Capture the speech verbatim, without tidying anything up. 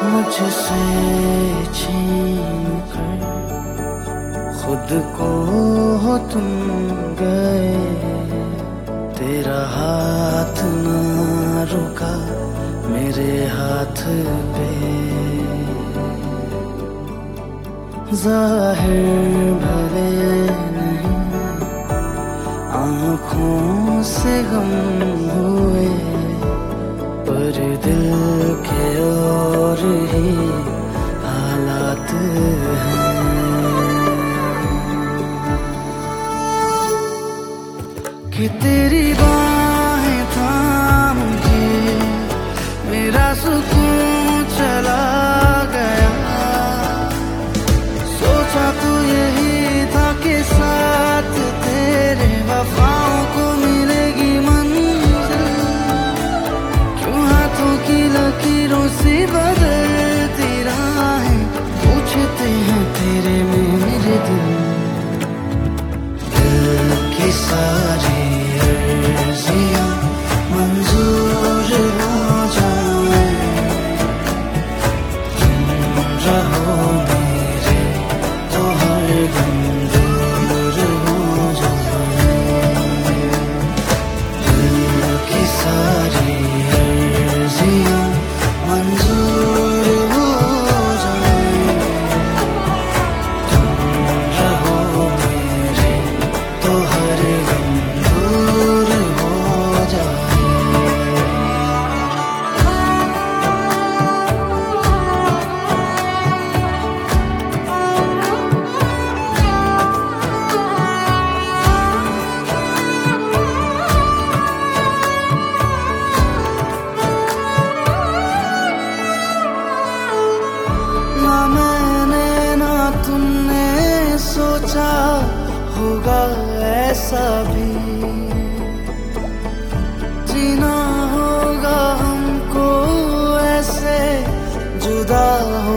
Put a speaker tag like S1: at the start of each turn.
S1: मुझसे छीन कर खुद को हो तुम गए, तेरा हाथ ना रुका मेरे हाथ पे। जाहिर भले नहीं आँखों से गम हुए, पर दिल के और ही हालात हैं। कि तेरी बाहें थाम के मेरा सुकून चला गया, सोचा तो यही था कि साथ तेरे वफाओं को मिलेगी मंजिल। क्यों हाथों की लकीरों से बदलती राहें पूछते हैं तेरे में मेरे दिल। दिल की सारी अर्जियां मंजूर हो जाए, तुम रहो मेरे तो हर गम दूर हो जाए। दिल की सारी अर्जियां मंजूर हो जाए, तुम रहो मेरे तो हर गम दूर हो जाए। ना मैंने ना तुमने सोचा होगा ऐसा भी, जीना होगा हमको ऐसे जुदा